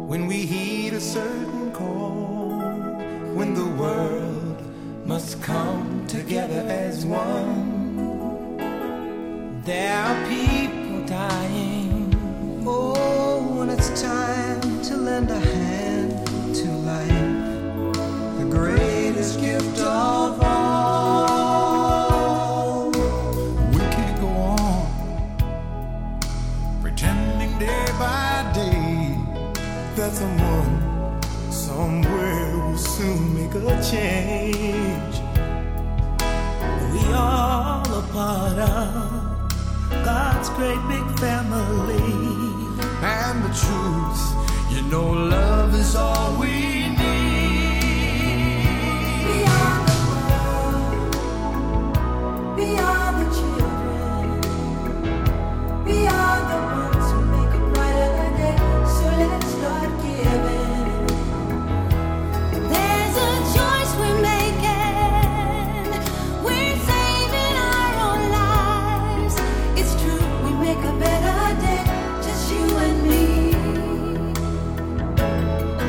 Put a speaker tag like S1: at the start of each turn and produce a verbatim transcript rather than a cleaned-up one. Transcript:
S1: when we heed a certain call, when the world must come together as one. There are people dying. Oh, when it's time to lend a hand to life, the greatest gift of all. We can't go on pretending day by day that someone somewhere will soon make a change. We all a part of God's great big family. And the truth, you know, love is all we